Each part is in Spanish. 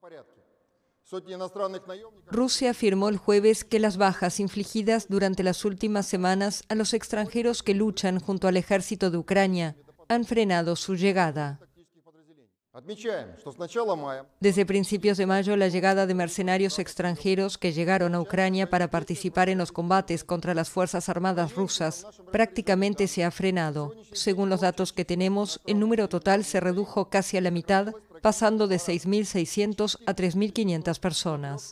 Rusia afirmó el jueves que las bajas infligidas durante las últimas semanas a los extranjeros que luchan junto al ejército de Ucrania han frenado su llegada. Desde principios de mayo, la llegada de mercenarios extranjeros que llegaron a Ucrania para participar en los combates contra las Fuerzas Armadas rusas prácticamente se ha frenado. Según los datos que tenemos, el número total se redujo casi a la mitad, pasando de 6.600 a 3.500 personas.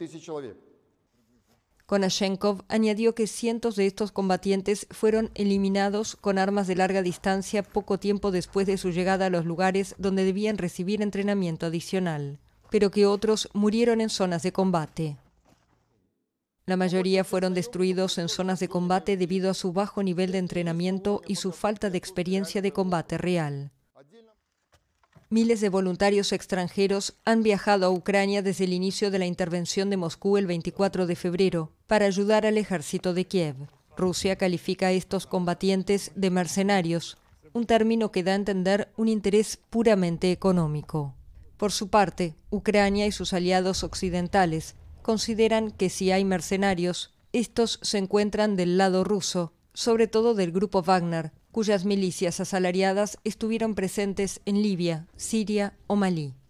Konashenkov añadió que cientos de estos combatientes fueron eliminados con armas de larga distancia poco tiempo después de su llegada a los lugares donde debían recibir entrenamiento adicional, pero que otros murieron en zonas de combate. La mayoría fueron destruidos en zonas de combate debido a su bajo nivel de entrenamiento y su falta de experiencia de combate real. Miles de voluntarios extranjeros han viajado a Ucrania desde el inicio de la intervención de Moscú el 24 de febrero para ayudar al ejército de Kiev. Rusia califica a estos combatientes de mercenarios, un término que da a entender un interés puramente económico. Por su parte, Ucrania y sus aliados occidentales consideran que si hay mercenarios, estos se encuentran del lado ruso, sobre todo del grupo Wagner, cuyas milicias asalariadas estuvieron presentes en Libia, Siria o Malí.